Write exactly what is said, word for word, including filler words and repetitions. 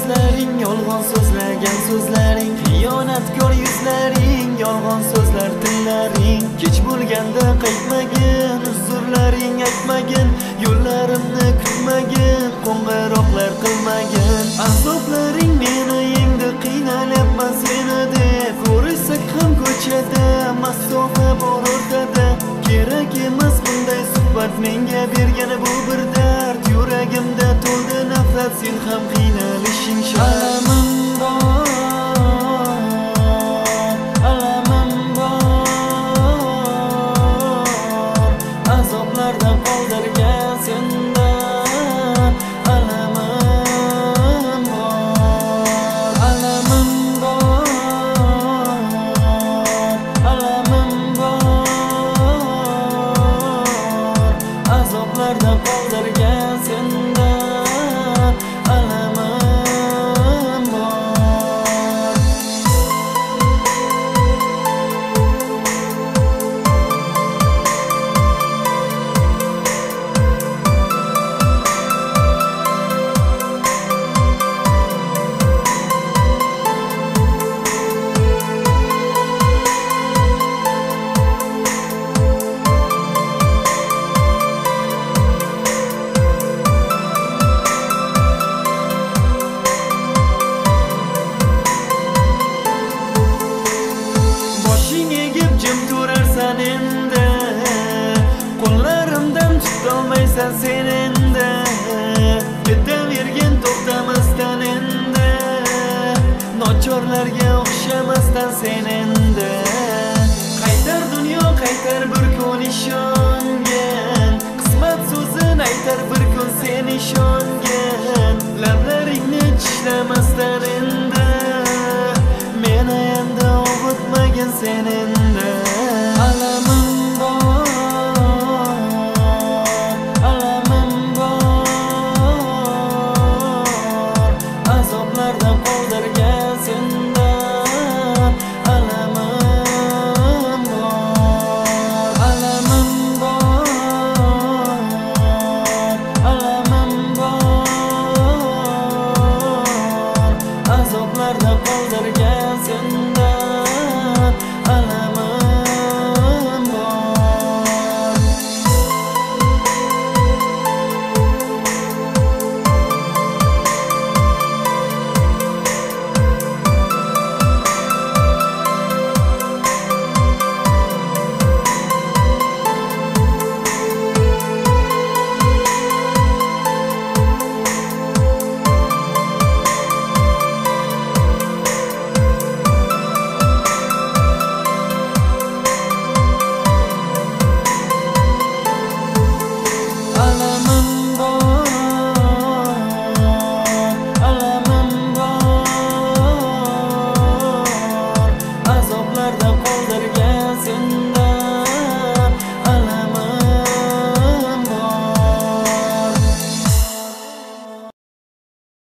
ko'zlaring, yolg'on so'zlagan so'zlaring, xiyonatkor yuzlaring, yolg'on so'zlar tillaring. Kech bo'lganda qaytmagin, uzrlaring aytmagin, yo'llarimni kutmagin, qo'ng'iroqlar qilmagin. Azoblaring meni yengdi, qiynalyapman seni deb. Ko'rishsak ham ko'chada, masofa bor o'rtada. Kerak emas bunday suhbat, menga bergani bu bir dard. Yuragimda to'ldi nafrat, sen ham qiynalishing shart. Alamim bor, alamim bor, azoblardan qoldirgan sendan. Alamim bor, alamim bor, alamim bor, azoblardan qoldirgan sendan. Alamim bor. Boshing egib jim turarsan endi, qo'llarimdan tutolmaysan sen endi. Ketavergin to'xtamasdan endi, nochorlarga o'xshamasdan sen endi. Qaytar dunyo, qaytar bir kun ishongan, qismat so'zin aytar bir kun sen ishongan. Lablaringni tishlamasdan endi, meni endi ovutmagin sen endi.